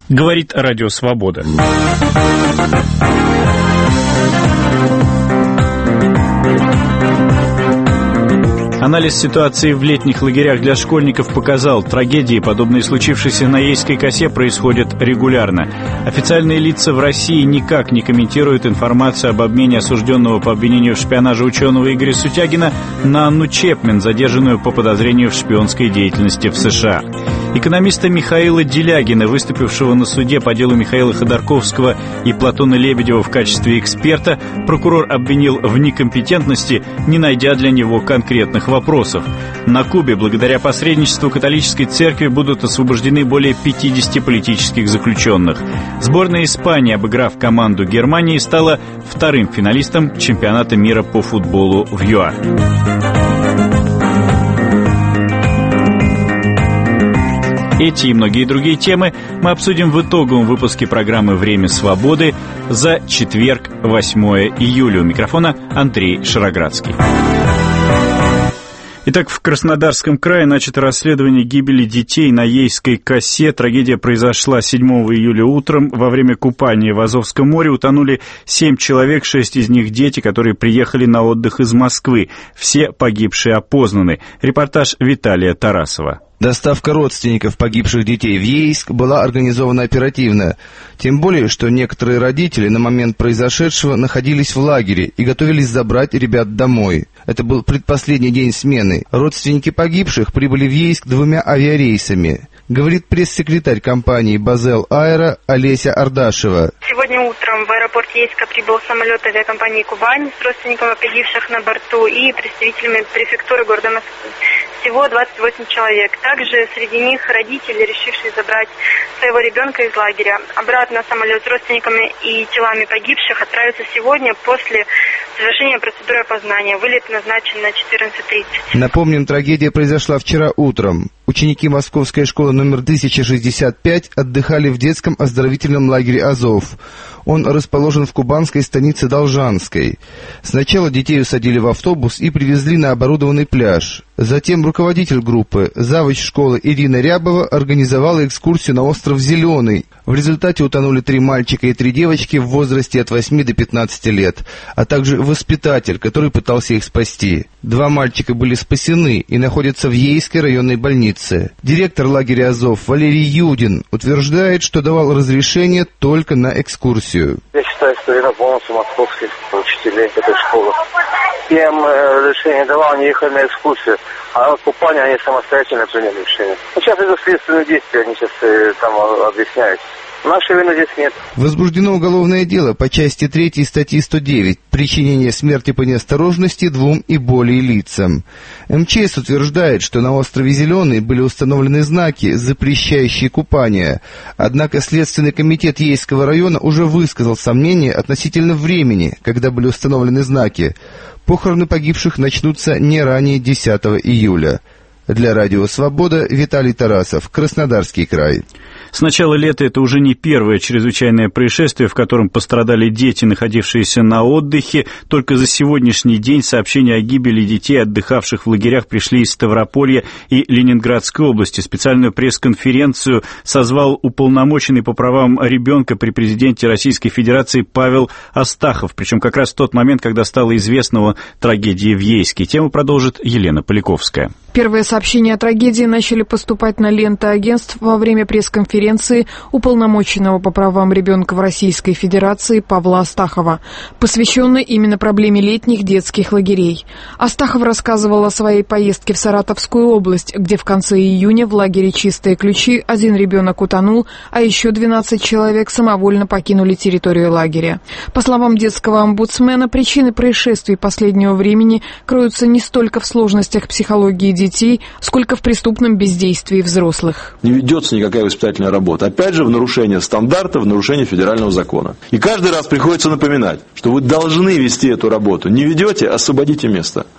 Говорит Радио Свобода. Анализ ситуации в летних лагерях для школьников показал, трагедии, подобные случившейся на Ейской косе, происходят регулярно. Официальные лица в России никак не комментируют информацию об обмене осужденного по обвинению в шпионаже ученого Игоря Сутягина на Анну Чепмен, задержанную по подозрению в шпионской деятельности в США. Экономиста Михаила Делягина, выступившего на суде по делу Михаила Ходорковского и Платона Лебедева в качестве эксперта, прокурор обвинил в некомпетентности, не найдя для него конкретных вопросов. На Кубе, благодаря посредничеству католической церкви, будут освобождены более 50 политических заключенных. Сборная Испании, обыграв команду Германии, стала вторым финалистом чемпионата мира по футболу в ЮАР. Эти и многие другие темы мы обсудим в итоговом выпуске программы «Время свободы» за четверг, 8 июля. У микрофона Андрей Шароградский. Итак, в Краснодарском крае начато расследование гибели детей на Ейской косе. Трагедия произошла 7 июля утром. Во время купания в Азовском море утонули 7 человек, 6 из них дети, которые приехали на отдых из Москвы. Все погибшие опознаны. Репортаж Виталия Тарасова. Доставка родственников погибших детей в Ейск была организована оперативно. Тем более, что некоторые родители на момент произошедшего находились в лагере и готовились забрать ребят домой. Это был предпоследний день смены. Родственники погибших прибыли в Ейск 2 авиарейсами. Говорит пресс-секретарь компании «Базел Аэро» Олеся Ардашева. Сегодня утром в аэропорт Ейска прибыл самолет авиакомпании «Кубань» с родственниками погибших на борту и представителями префектуры города Москвы. Всего 28 человек. Также среди них родители, решившие забрать своего ребенка из лагеря. Обратно самолет с родственниками и телами погибших отправится сегодня после завершения процедуры опознания. Вылет назначен на 14:30. Напомним, трагедия произошла вчера утром. Ученики Московской школы номер 1065 отдыхали в детском оздоровительном лагере «Азов». Он расположен в кубанской станице Должанской. Сначала детей усадили в автобус и привезли на оборудованный пляж. Затем руководитель группы, завуч школы Ирина Рябова, организовала экскурсию на остров Зеленый. В результате утонули 3 мальчика и 3 девочки в возрасте от 8 до 15 лет, а также воспитатель, который пытался их спасти. 2 мальчика были спасены и находятся в Ейской районной больнице. Директор лагеря «Азов» Валерий Юдин утверждает, что давал разрешение только на экскурсию. Я считаю, что вина полностью московских учителей этой школы. Я им решение давал, они ехали на экскурсию, а на купание они самостоятельно приняли решение. Сейчас идут следственные действия, они сейчас там объясняют. Нашей вины здесь нет. Возбуждено уголовное дело по части 3 статьи 109 «Причинение смерти по неосторожности 2 и более лицам». МЧС утверждает, что на острове Зеленый были установлены знаки, запрещающие купание. Однако Следственный комитет Ейского района уже высказал сомнения относительно времени, когда были установлены знаки. Похороны погибших начнутся не ранее 10 июля. Для Радио Свобода Виталий Тарасов, Краснодарский край. С начала лета это уже не первое чрезвычайное происшествие, в котором пострадали дети, находившиеся на отдыхе. Только за сегодняшний день сообщения о гибели детей, отдыхавших в лагерях, пришли из Ставрополья и Ленинградской области. Специальную пресс-конференцию созвал уполномоченный по правам ребенка при президенте Российской Федерации Павел Астахов. Причем как раз в тот момент, когда стало известно о трагедии в Ейске. Тему продолжит Елена Поляковская. Первые сообщения о трагедии начали поступать на ленты агентств во время пресс-конференции уполномоченного по правам ребенка в Российской Федерации Павла Астахова, посвященной именно проблеме летних детских лагерей. Астахов рассказывал о своей поездке в Саратовскую область, где в конце июня в лагере «Чистые ключи» 1 ребенок утонул, а еще 12 человек самовольно покинули территорию лагеря. По словам детского омбудсмена, причины происшествий последнего времени кроются не столько в сложностях психологии детей, сколько в преступном бездействии взрослых. Не ведется никакая воспитательная работа. Опять же, в нарушение стандартов, в нарушение федерального закона. И каждый раз приходится напоминать, что вы должны вести эту работу. Не ведете — освободите место.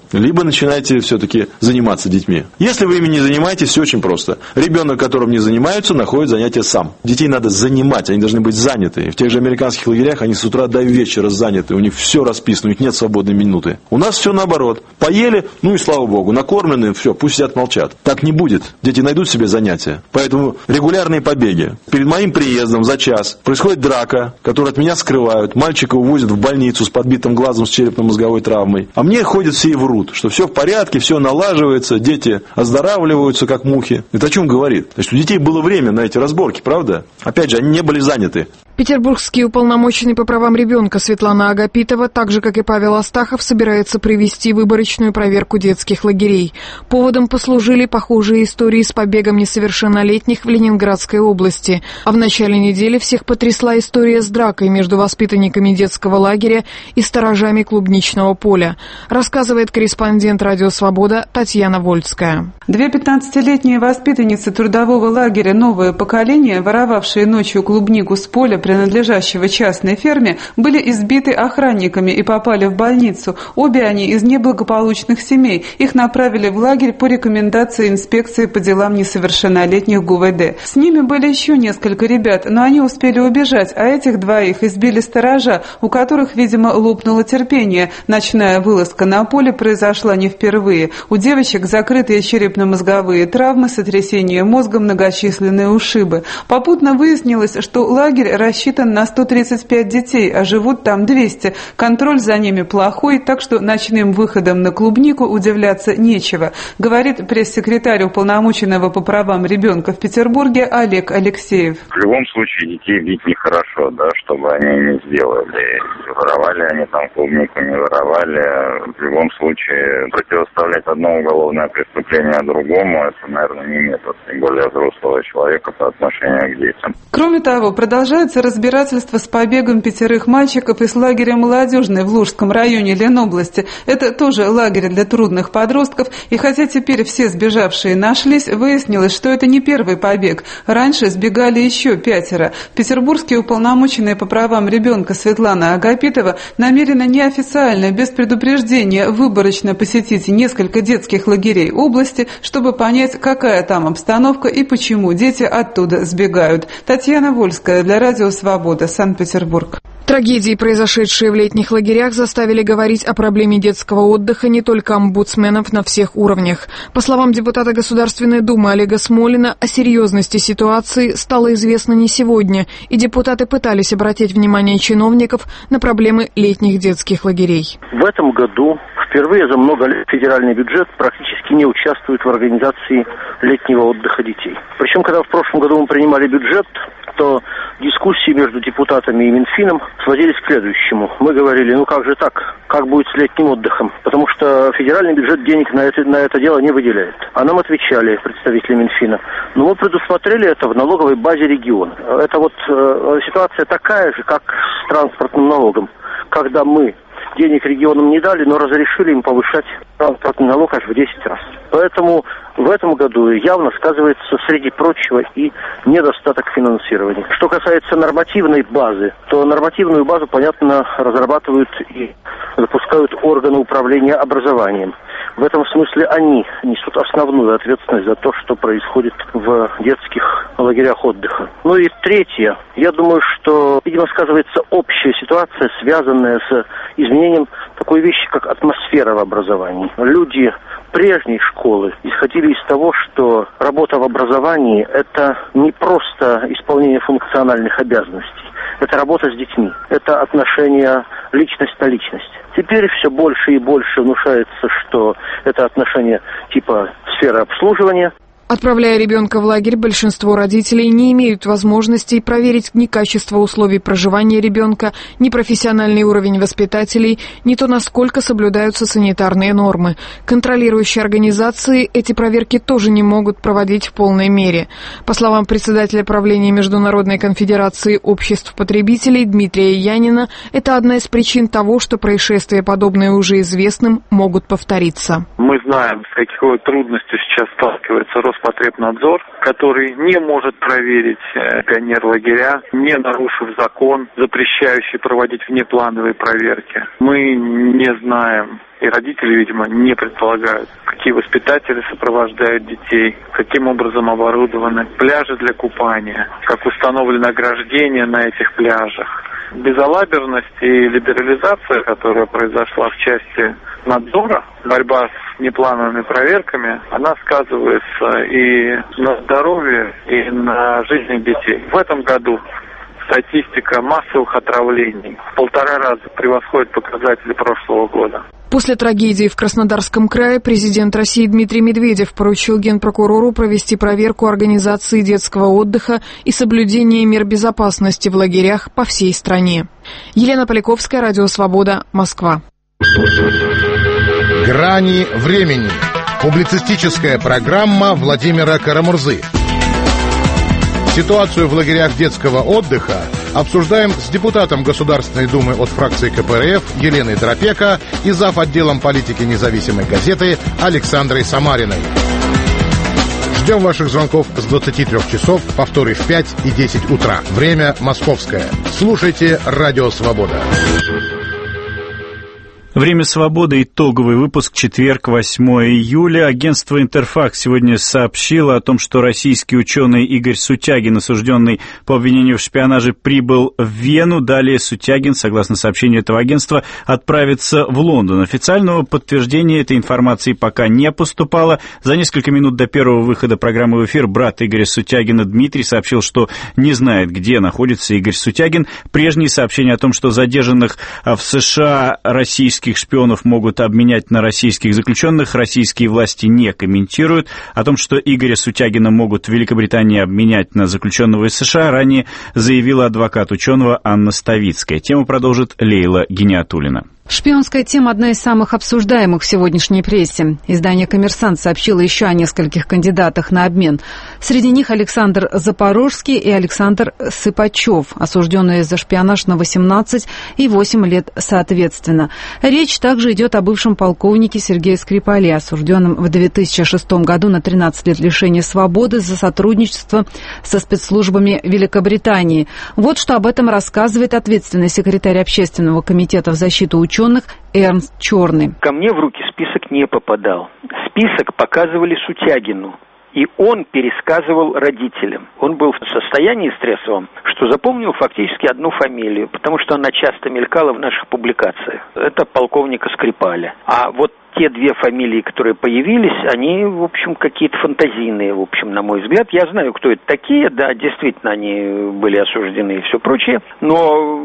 либо начинайте все-таки заниматься детьми. Если вы ими не занимаетесь, все очень просто. Ребенок, которым не занимаются, находит занятия сам. Детей надо занимать, они должны быть заняты. В тех же американских лагерях они с утра до вечера заняты, у них все расписано, у них нет свободной минуты. У нас все наоборот. Поели, ну и слава богу, накормлены, все, пусть сидят, молчат. Так не будет. Дети найдут себе занятия. Поэтому регулярные побеги. Перед моим приездом за час происходит драка, которую от меня скрывают. Мальчика увозят в больницу с подбитым глазом, с черепно-мозговой травмой. А мне ходят все и врут, что все в порядке, все налаживается, дети оздоравливаются, как мухи. Это о чем говорит? То есть у детей было время на эти разборки, правда? Опять же, они не были заняты. Петербургский уполномоченный по правам ребенка Светлана Агапитова, так же, как и Павел Астахов, собирается провести выборочную проверку детских лагерей. Поводом послужили похожие истории с побегом несовершеннолетних в Ленинградской области. А в начале недели всех потрясла история с дракой между воспитанниками детского лагеря и сторожами клубничного поля. Рассказывает корреспондент «Радио Свобода» Татьяна Вольская. Две 15-летние воспитанницы трудового лагеря «Новое поколение», воровавшие ночью клубнику с поля, принадлежащего частной ферме, были избиты охранниками и попали в больницу. Обе они из неблагополучных семей. Их направили в лагерь по рекомендации инспекции по делам несовершеннолетних ГУВД. С ними были еще несколько ребят, но они успели убежать, а этих двоих избили сторожа, у которых, видимо, лопнуло терпение. Ночная вылазка на поле произошла не впервые. У девочек закрытые черепно-мозговые травмы, сотрясение мозга, многочисленные ушибы. Попутно выяснилось, что лагерь рассчитан на 135 детей, а живут там 200. Контроль за ними плохой, так что ночным выходом на клубнику удивляться нечего, говорит пресс-секретарь уполномоченного по правам ребенка в Петербурге Олег Алексеев. В любом случае детей бить нехорошо, да, чтобы они не сделали. Воровали они там клубнику, не воровали. В любом случае противоставлять одно уголовное преступление другому, это, наверное, не метод, тем более взрослого человека по отношению к детям. Кроме того, продолжается разбирательство с побегом 5 мальчиков из лагеря «Молодежный» в Лужском районе Ленобласти. Это тоже лагерь для трудных подростков. И хотя теперь все сбежавшие нашлись, выяснилось, что это не первый побег. Раньше сбегали еще 5. Петербургский уполномоченный по правам ребенка Светлана Агапитова намерена неофициально, без предупреждения, выборочно посетить несколько детских лагерей области, чтобы понять, какая там обстановка и почему дети оттуда сбегают. Татьяна Вольская для «Радио Свобода», Санкт-Петербург. Трагедии, произошедшие в летних лагерях, заставили говорить о проблеме детского отдыха не только омбудсменов на всех уровнях. По словам депутата Государственной Думы Олега Смолина, о серьезности ситуации стало известно не сегодня, и депутаты пытались обратить внимание чиновников на проблемы летних детских лагерей. В этом году впервые за много лет федеральный бюджет практически не участвует в организации летнего отдыха детей. Причем, когда в прошлом году мы принимали бюджет, то дискуссии между депутатами и Минфином сводились к следующему. Мы говорили, ну как же так? Как будет с летним отдыхом? Потому что федеральный бюджет денег на это дело не выделяет. А нам отвечали представители Минфина. Но мы предусмотрели это в налоговой базе региона. Это вот ситуация такая же, как с транспортным налогом. Когда мы денег регионам не дали, но разрешили им повышать транспортный налог аж в 10 раз. Поэтому в этом году явно сказывается, среди прочего, и недостаток финансирования. Что касается нормативной базы, то нормативную базу, понятно, разрабатывают и запускают органы управления образованием. В этом смысле они несут основную ответственность за то, что происходит в детских лагерях отдыха. Ну и третье. Я думаю, что, видимо, сказывается общая ситуация, связанная с изменением такой вещи, как атмосфера в образовании. Люди прежней школы исходили из того, что работа в образовании – это не просто исполнение функциональных обязанностей. Это работа с детьми, это отношение личность на личность. Теперь все больше и больше внушается, что это отношение типа сферы обслуживания. Отправляя ребенка в лагерь, большинство родителей не имеют возможности проверить ни качество условий проживания ребенка, ни профессиональный уровень воспитателей, ни то, насколько соблюдаются санитарные нормы. Контролирующие организации эти проверки тоже не могут проводить в полной мере. По словам председателя правления Международной конфедерации обществ потребителей Дмитрия Янина, это одна из причин того, что происшествия, подобные уже известным, могут повториться. Мы знаем, с какой трудностью сейчас сталкивается Роспотребнадзор, который не может проверить пионерлагеря, не нарушив закон, запрещающий проводить внеплановые проверки. Мы не знаем, и родители, видимо, не предполагают, какие воспитатели сопровождают детей, каким образом оборудованы пляжи для купания, как установлены ограждения на этих пляжах. Безалаберность и либерализация, которая произошла в части надзора, борьба с неплановыми проверками, она сказывается и на здоровье, и на жизни детей. В этом году статистика массовых отравлений в 1,5 раза превосходит показатели прошлого года. После трагедии в Краснодарском крае президент России Дмитрий Медведев поручил Генпрокурору провести проверку организации детского отдыха и соблюдения мер безопасности в лагерях по всей стране. Елена Поляковская, Радио Свобода, Москва. Грани времени. Публицистическая программа Владимира Карамурзы. Ситуацию в лагерях детского отдыха обсуждаем с депутатом Государственной Думы от фракции КПРФ Еленой Дропеко и зав. Отделом политики независимой газеты Александрой Самариной. Ждем ваших звонков с 23 часов, повторы в 5 и 10 утра. Время московское. Слушайте Радио Свобода. Время свободы. Итоговый выпуск. Четверг, 8 июля. Агентство «Интерфакс» сегодня сообщило о том, что российский ученый Игорь Сутягин, осужденный по обвинению в шпионаже, прибыл в Вену. Далее Сутягин, согласно сообщению этого агентства, отправится в Лондон. Официального подтверждения этой информации пока не поступало. За несколько минут до первого выхода программы в эфир брат Игоря Сутягина Дмитрий сообщил, что не знает, где находится Игорь Сутягин. Прежние сообщения о том, что задержанных в США российских шпионов могут обменять на российских заключенных, российские власти не комментируют. О том, что Игоря Сутягина могут в Великобритании обменять на заключенного из США, ранее заявила адвокат ученого Анна Ставицкая. Тему продолжит Лейла Гиниатуллина. Шпионская тема – одна из самых обсуждаемых в сегодняшней прессе. Издание «Коммерсант» сообщило еще о нескольких кандидатах на обмен. Среди них Александр Запорожский и Александр Сыпачев, осужденные за шпионаж на 18 и 8 лет соответственно. Речь также идет о бывшем полковнике Сергее Скрипале, осужденном в 2006 году на 13 лет лишения свободы за сотрудничество со спецслужбами Великобритании. Вот что об этом рассказывает ответственный секретарь Общественного комитета в защиту ученых Эрнст Черный. Ко мне в руки список не попадал. Список показывали Сутягину. И он пересказывал родителям. Он был в состоянии стрессовом, что запомнил фактически одну фамилию, потому что она часто мелькала в наших публикациях. Это полковника Скрипаля. А вот те две фамилии, которые появились, они, в общем, какие-то фантазийные, в общем, на мой взгляд. Я знаю, кто это такие, да, действительно, они были осуждены и все прочее, но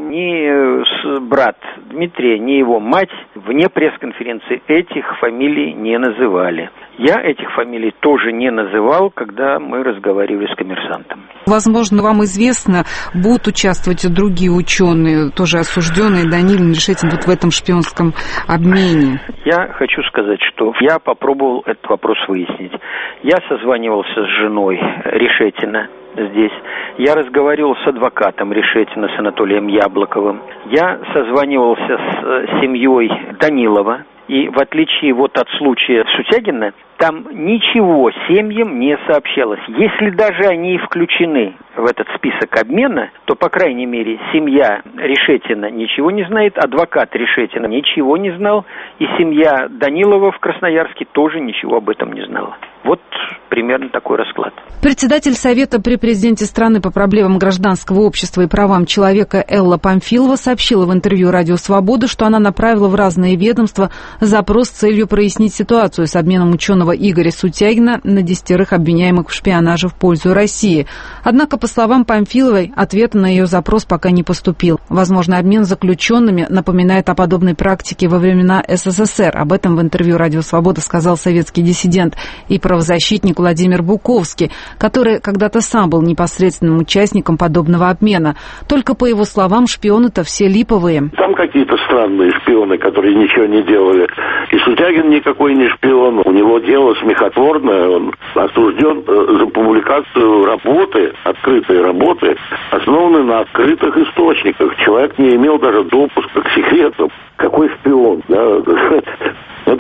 ни брат Дмитрия, ни его мать вне пресс-конференции этих фамилий не называли. Я этих фамилий тоже не называл, когда мы разговаривали с «Коммерсантом». Возможно, вам известно, будут участвовать и другие ученые, тоже осужденные, Данилин, Решетин, вот в этом шпионском обмене. Я хочу сказать, что я попробовал этот вопрос выяснить. Я созванивался с женой Решетина здесь. Я разговаривал с адвокатом Решетина, с Анатолием Яблоковым. Я созванивался с семьей Данилова. И в отличие вот от случая Сутягина, там ничего семьям не сообщалось. Если даже они и включены в этот список обмена, то, по крайней мере, семья Решетина ничего не знает, адвокат Решетина ничего не знал, и семья Данилова в Красноярске тоже ничего об этом не знала. Вот примерно такой расклад. Председатель Совета при президенте страны по проблемам гражданского общества и правам человека Элла Памфилова сообщила в интервью «Радио Свобода», что она направила в разные ведомства запрос с целью прояснить ситуацию с обменом ученого Игоря Сутягина на 10 обвиняемых в шпионаже в пользу России. Однако, по словам Памфиловой, ответа на ее запрос пока не поступил. Возможно, обмен заключенными напоминает о подобной практике во времена СССР. Об этом в интервью «Радио Свобода» сказал советский диссидент и правозащитник Владимир Буковский, который когда-то сам был непосредственным участником подобного обмена. Только, по его словам, шпионы-то все липовые. Там какие-то странные шпионы, которые ничего не делали. И Сутягин никакой не шпион. У него дело смехотворное. Он осужден за публикацию работы, открытой работы, основанной на открытых источниках. Человек не имел даже допуска к секретам. Какой шпион, да? Это просто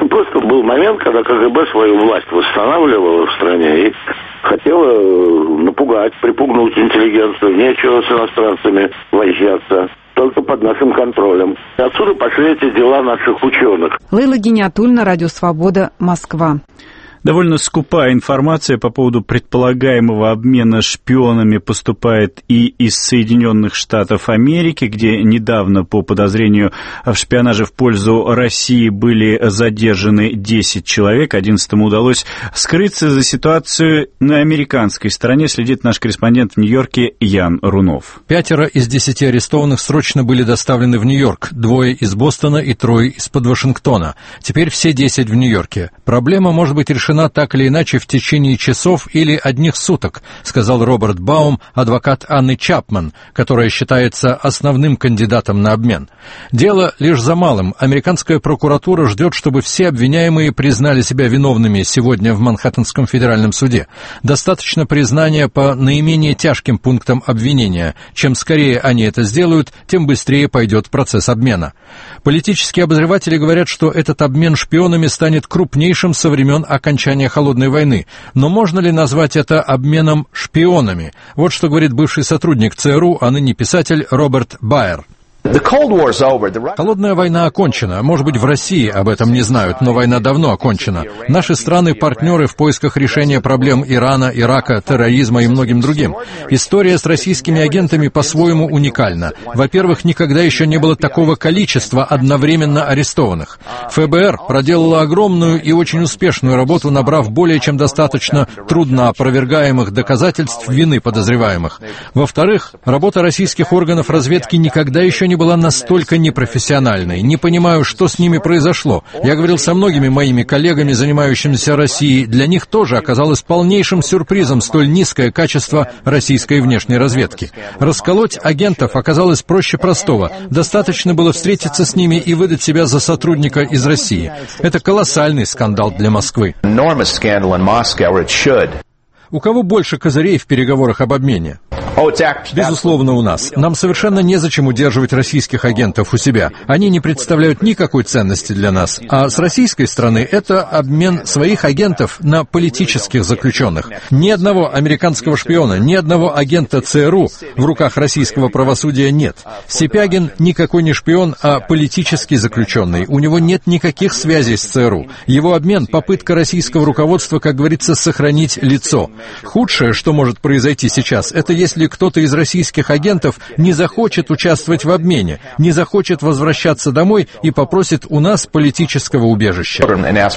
был момент, когда КГБ свою власть восстанавливала в стране и хотела напугать, припугнуть интеллигенцию. Нечего с иностранцами возиться, только под нашим контролем. И отсюда пошли эти дела наших ученых. Лейла Гиниатульна, Радио Свобода, Москва. Довольно скупая информация по поводу предполагаемого обмена шпионами поступает и из Соединенных Штатов Америки, где недавно по подозрению в шпионаже в пользу России были задержаны 10 человек. 11-му удалось скрыться. За ситуацию на американской стороне следит наш корреспондент в Нью-Йорке Ян Рунов. 5 из 10 арестованных срочно были доставлены в Нью-Йорк, 2 из Бостона и 3 из-под Вашингтона. Теперь все 10 в Нью-Йорке. Проблема может быть решена так или иначе в течение часов или одних суток, сказал Роберт Баум, адвокат Анны Чапман, которая считается основным кандидатом на обмен. Дело лишь за малым. Американская прокуратура ждет, чтобы все обвиняемые признали себя виновными сегодня в Манхэттенском федеральном суде. Достаточно признания по наименее тяжким пунктам обвинения. Чем скорее они это сделают, тем быстрее пойдет процесс обмена. Политические обозреватели говорят, что этот обмен шпионами станет крупнейшим со времен окончания Холодной войны. Но можно ли назвать это обменом шпионами? Вот что говорит бывший сотрудник ЦРУ, а ныне писатель Роберт Байер. Холодная война окончена. Может быть, в России об этом не знают, но война давно окончена. Наши страны-партнеры в поисках решения проблем Ирана, Ирака, терроризма и многим другим. История с российскими агентами по-своему уникальна. Во-первых, никогда еще не было такого количества одновременно арестованных. ФБР проделала огромную и очень успешную работу, набрав более чем достаточно трудно опровергаемых доказательств вины подозреваемых. Во-вторых, работа российских органов разведки никогда еще не была настолько непрофессиональной. Не понимаю, что с ними произошло. Я говорил со многими моими коллегами, занимающимися Россией. Для них тоже оказалось полнейшим сюрпризом столь низкое качество российской внешней разведки. Расколоть агентов оказалось проще простого. Достаточно было встретиться с ними и выдать себя за сотрудника из России. Это колоссальный скандал для Москвы. У кого больше козырей в переговорах об обмене? Безусловно, у нас. Нам совершенно незачем удерживать российских агентов у себя. Они не представляют никакой ценности для нас. А с российской стороны это обмен своих агентов на политических заключенных. Ни одного американского шпиона, ни одного агента ЦРУ в руках российского правосудия нет. Сипягин никакой не шпион, а политический заключенный. У него нет никаких связей с ЦРУ. Его обмен — попытка российского руководства, как говорится, сохранить лицо. Худшее, что может произойти сейчас, это если кто-то из российских агентов не захочет участвовать в обмене, не захочет возвращаться домой и попросит у нас политического убежища.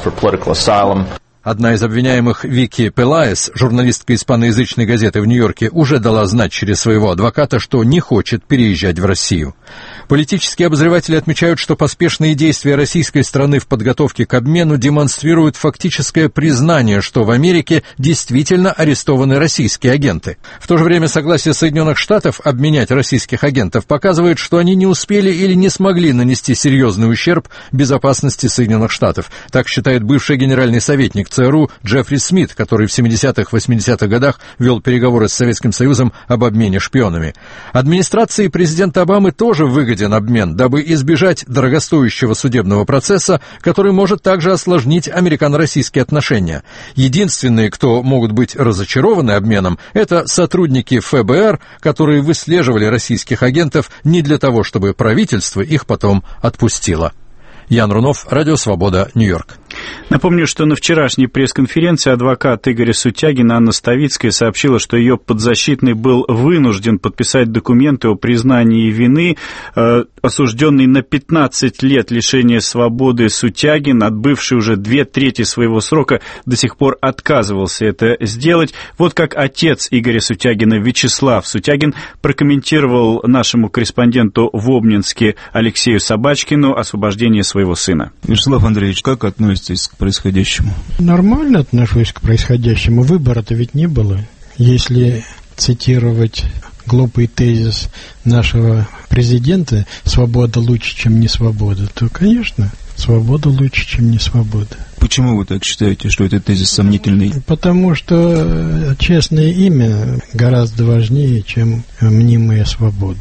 Одна из обвиняемых, Вики Пелаес, журналистка испаноязычной газеты в Нью-Йорке, уже дала знать через своего адвоката, что не хочет переезжать в Россию. Политические обозреватели отмечают, что поспешные действия российской стороны в подготовке к обмену демонстрируют фактическое признание, что в Америке действительно арестованы российские агенты. В то же время согласие Соединенных Штатов обменять российских агентов показывает, что они не успели или не смогли нанести серьезный ущерб безопасности Соединенных Штатов. Так считает бывший генеральный советник ЦРУ Джеффри Смит, который в 70-80-х годах вел переговоры с Советским Союзом об обмене шпионами. Администрации президента Обамы тоже выгоден обмен, дабы избежать дорогостоящего судебного процесса, который может также осложнить американо-российские отношения. Единственные, кто могут быть разочарованы обменом, это сотрудники ФБР, которые выслеживали российских агентов не для того, чтобы правительство их потом отпустило. Ян Рунов, Радио Свобода, Нью-Йорк. Напомню, что на вчерашней пресс-конференции адвокат Игоря Сутягина Анна Ставицкая сообщила, что ее подзащитный был вынужден подписать документы о признании вины. Осужденный на 15 лет лишения свободы Сутягин, отбывший уже 2/3 своего срока, до сих пор отказывался это сделать. Вот как отец Игоря Сутягина, Вячеслав Сутягин, прокомментировал нашему корреспонденту в Обнинске Алексею Собачкину освобождение своего сына. Вячеслав Андреевич, как относитесь к происходящему? Нормально отношусь к происходящему. Выбора-то ведь не было. Если цитировать глупый тезис нашего президента «свобода лучше, чем не свобода», то, конечно, свобода лучше, чем не свобода. Почему вы так считаете, что этот тезис сомнительный? Потому что честное имя гораздо важнее, чем мнимая свобода.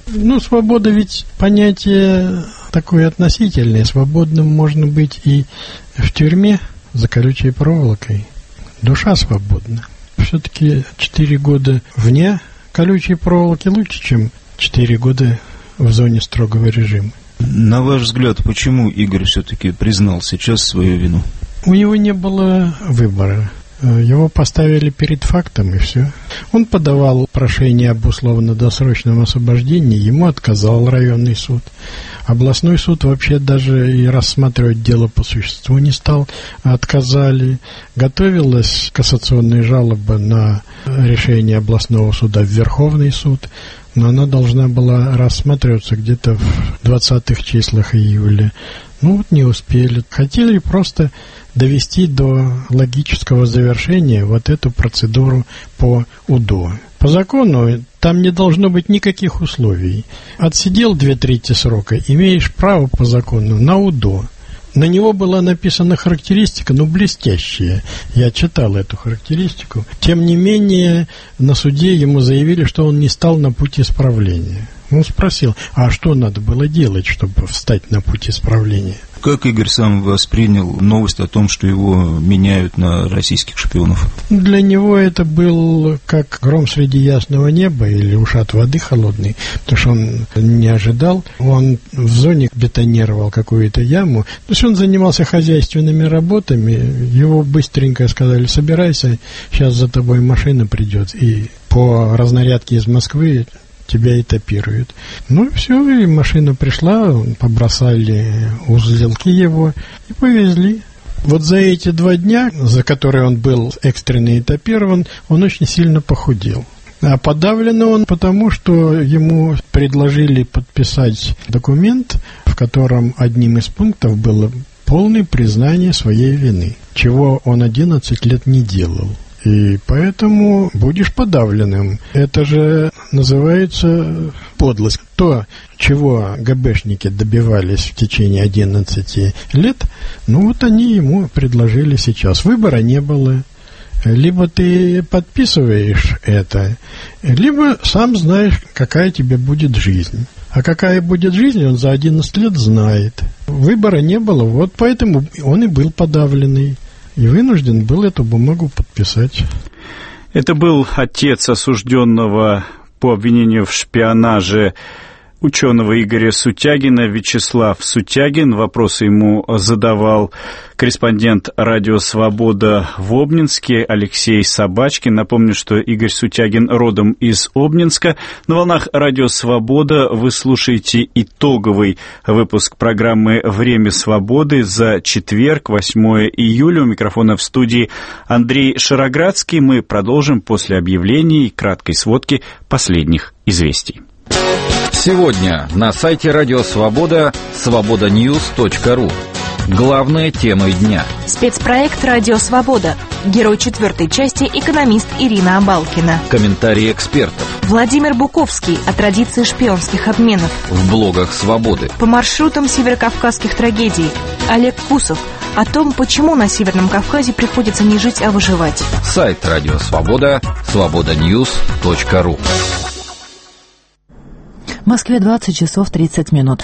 Свобода ведь понятие такое относительное. Свободным можно быть и в тюрьме за колючей проволокой. Душа свободна. Все-таки 4 года вне колючей проволоки лучше, чем 4 года в зоне строгого режима. На ваш взгляд, почему Игорь все-таки признал сейчас свою вину? У него не было выбора. Его поставили перед фактом, и все. Он подавал прошение об условно-досрочном освобождении, ему отказал районный суд. Областной суд вообще даже и рассматривать дело по существу не стал, отказали. Готовилась кассационная жалоба на решение областного суда в Верховный суд, но она должна была рассматриваться где-то в 20-х числах июля. Не успели. Хотели просто довести до логического завершения вот эту процедуру по УДО. По закону там не должно быть никаких условий. Отсидел 2/3 срока, имеешь право по закону на УДО. На него была написана характеристика, блестящая. Я читал эту характеристику. Тем не менее, на суде ему заявили, что он не стал на путь исправления. Он спросил, а что надо было делать, чтобы встать на путь исправления? Как Игорь сам воспринял новость о том, что его меняют на российских шпионов? Для него это был как гром среди ясного неба или ушат воды холодной, потому что он не ожидал. Он в зоне бетонировал какую-то яму. То есть он занимался хозяйственными работами. Его быстренько сказали, собирайся, сейчас за тобой машина придет. И по разнарядке из Москвы тебя этапируют. Все, и машина пришла, побросали узелки его и повезли. Вот за эти 2 дня, за которые он был экстренно этапирован, он очень сильно похудел. А подавлен он потому, что ему предложили подписать документ, в котором одним из пунктов было полное признание своей вины, чего он 11 лет не делал. И поэтому будешь подавленным. Это же называется подлость. То, чего ГБшники добивались в течение 11 лет, они ему предложили сейчас. Выбора не было. Либо ты подписываешь это, либо сам знаешь, какая тебе будет жизнь. А какая будет жизнь, он за 11 лет знает. Выбора не было, поэтому он и был подавленный. И вынужден был эту бумагу подписать. Это был отец осужденного по обвинению в шпионаже ученого Игоря Сутягина, Вячеслав Сутягин. Вопросы ему задавал корреспондент «Радио Свобода» в Обнинске Алексей Собачкин. Напомню, что Игорь Сутягин родом из Обнинска. На волнах «Радио Свобода» вы слушаете итоговый выпуск программы «Время свободы» за четверг, 8 июля. У микрофона в студии Андрей Шароградский. Мы продолжим после объявлений и краткой сводки последних известий. Сегодня на сайте Радио Свобода свободаnews.ру. Главные темы дня. Спецпроект «Радио Свобода». Герой 4-й части экономист Ирина Абалкина. Комментарии экспертов. Владимир Буковский о традиции шпионских обменов. В блогах Свободы. По маршрутам северокавказских трагедий. Олег Кусов о том, почему на Северном Кавказе приходится не жить, а выживать. Сайт Радио Свобода свободаnews.ру. В Москве 20 часов 30 минут.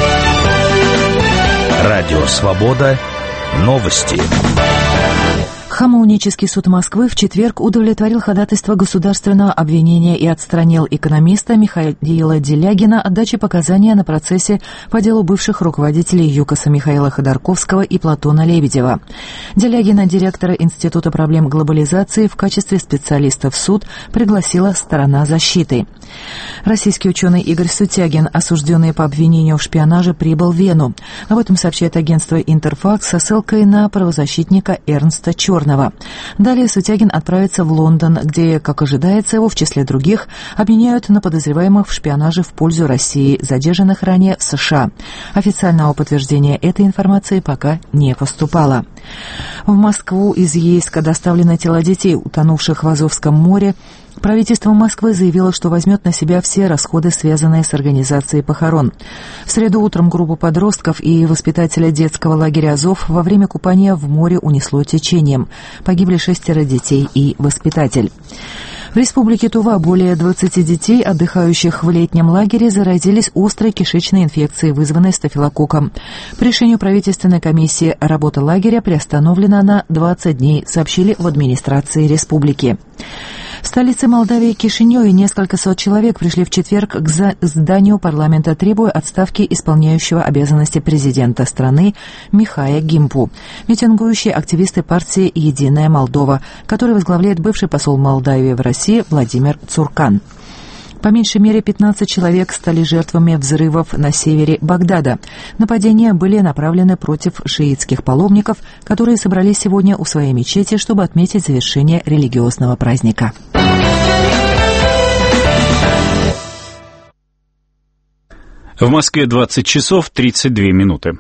Радио Свобода. Новости. Хамоунический суд Москвы в четверг удовлетворил ходатайство государственного обвинения и отстранил экономиста Михаила Делягина от дачи показания на процессе по делу бывших руководителей ЮКОСа Михаила Ходорковского и Платона Лебедева. Делягина, директора Института проблем глобализации, в качестве специалиста в суд пригласила сторона защиты. Российский ученый Игорь Сутягин, осужденный по обвинению в шпионаже, прибыл в Вену. Об этом сообщает агентство «Интерфакс» со ссылкой на правозащитника Эрнста Черного. Далее Сутягин отправится в Лондон, где, как ожидается, его в числе других обменяют на подозреваемых в шпионаже в пользу России, задержанных ранее в США. Официального подтверждения этой информации пока не поступало. В Москву из Ейска доставлены тела детей, утонувших в Азовском море. Правительство Москвы заявило, что возьмет на себя все расходы, связанные с организацией похорон. В среду утром группу подростков и воспитателя детского лагеря «Азов» во время купания в море унесло течением. Погибли 6 детей и воспитатель. В республике Тува более 20 детей, отдыхающих в летнем лагере, заразились острой кишечной инфекцией, вызванной стафилококком. По решению правительственной комиссии работа лагеря приостановлена на 20 дней, сообщили в администрации республики. В столице Молдавии Кишиневе несколько сот человек пришли в четверг к зданию парламента, требуя отставки исполняющего обязанности президента страны Михая Гимпу. Митингующие активисты партии «Единая Молдова», которую возглавляет бывший посол Молдавии в России Владимир Цуркан. По меньшей мере 15 человек стали жертвами взрывов на севере Багдада. Нападения были направлены против шиитских паломников, которые собрались сегодня у своей мечети, чтобы отметить завершение религиозного праздника. В Москве 20 часов 32 минуты.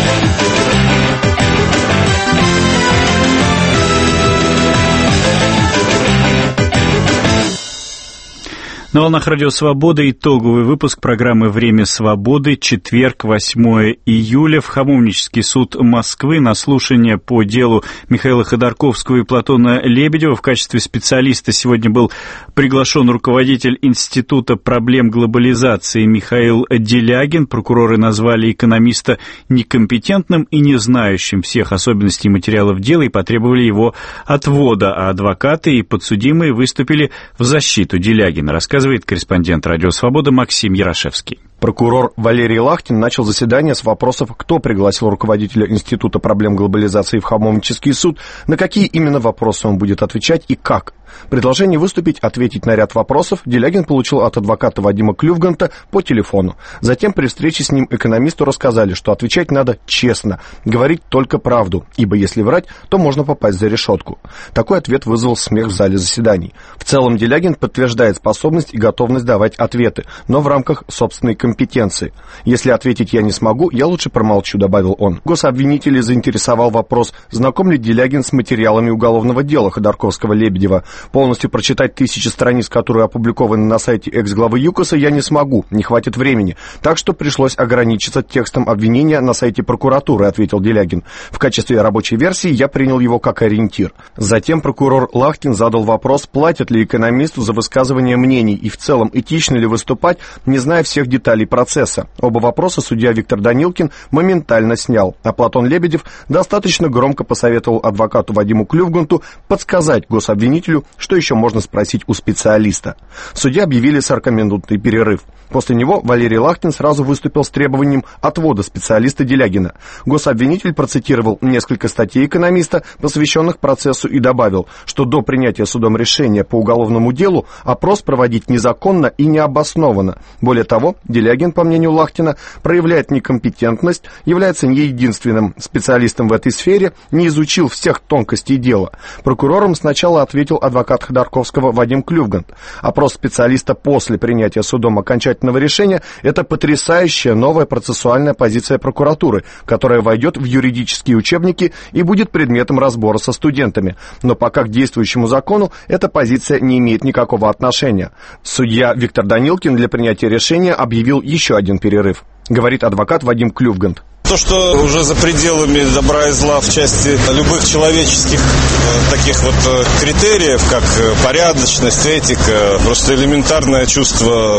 На волнах Радио Свобода итоговый выпуск программы «Время свободы», четверг, 8 июля. В Хамовнический суд Москвы на слушание по делу Михаила Ходорковского и Платона Лебедева в качестве специалиста сегодня был приглашен руководитель Института проблем глобализации Михаил Делягин. Прокуроры назвали экономиста некомпетентным и не знающим всех особенностей материалов дела и потребовали его отвода, а адвокаты и подсудимые выступили в защиту Делягина, рассказывает корреспондент «Радио Свобода» Максим Ярошевский. Прокурор Валерий Лахтин начал заседание с вопросов, кто пригласил руководителя Института проблем глобализации в Хамовнический суд, на какие именно вопросы он будет отвечать и как. Предложение выступить, ответить на ряд вопросов Делягин получил от адвоката Вадима Клювганта по телефону. Затем при встрече с ним экономисту рассказали, что отвечать надо честно, говорить только правду, ибо если врать, то можно попасть за решетку. Такой ответ вызвал смех в зале заседаний. В целом Делягин подтверждает способность и готовность давать ответы, но в рамках собственной компетенции. «Если ответить я не смогу, я лучше промолчу», — добавил он. Гособвинителей заинтересовал вопрос, знаком ли Делягин с материалами уголовного дела Ходорковского-Лебедева. Полностью прочитать 1000 страниц, которые опубликованы на сайте экс-главы ЮКОСа, я не смогу, не хватит времени. Так что пришлось ограничиться текстом обвинения на сайте прокуратуры, ответил Делягин. В качестве рабочей версии я принял его как ориентир. Затем прокурор Лахтин задал вопрос, платят ли экономисту за высказывание мнений и в целом этично ли выступать, не зная всех деталей процесса. Оба вопроса судья Виктор Данилкин моментально снял, а Платон Лебедев достаточно громко посоветовал адвокату Вадиму Клювганту подсказать гособвинителю, что еще можно спросить у специалиста. Судья объявили 40-минутный перерыв. После него Валерий Лахтин сразу выступил с требованием отвода специалиста Делягина. Гособвинитель процитировал несколько статей экономиста, посвященных процессу, и добавил, что до принятия судом решения по уголовному делу опрос проводить незаконно и необоснованно. Более того, Делягин, по мнению Лахтина, проявляет некомпетентность, является не единственным специалистом в этой сфере, не изучил всех тонкостей дела. Прокурором сначала ответил адвокат Ходорковского Вадим Клювгант. Опрос специалиста после принятия судом окончательного решения – это потрясающая новая процессуальная позиция прокуратуры, которая войдет в юридические учебники и будет предметом разбора со студентами. Но пока к действующему закону эта позиция не имеет никакого отношения. Судья Виктор Данилкин для принятия решения объявил еще один перерыв. Говорит адвокат Вадим Клювгант. То, что уже за пределами добра и зла в части любых человеческих таких вот критериев, как порядочность, этика, просто элементарное чувство